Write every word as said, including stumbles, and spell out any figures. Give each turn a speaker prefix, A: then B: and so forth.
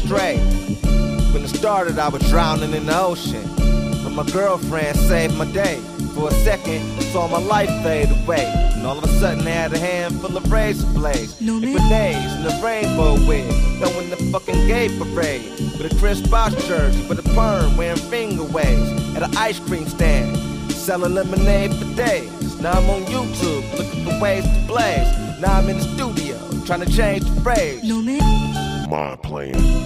A: straight. When it started, I was drowning in the ocean, but my girlfriend saved my day. For a second, saw my life fade away, and all of a sudden I had a handful of razor blades,
B: no,
A: and grenades, and a rainbow wig, throwing the fucking gay parade, with a Chris Bosh jersey, with a perm, wearing finger waves, at an ice cream stand, selling lemonade for days. Now I'm on YouTube, looking for ways to blaze. Now I'm in the studio, trying to change the phrase.
B: No, man.
C: Mind playing.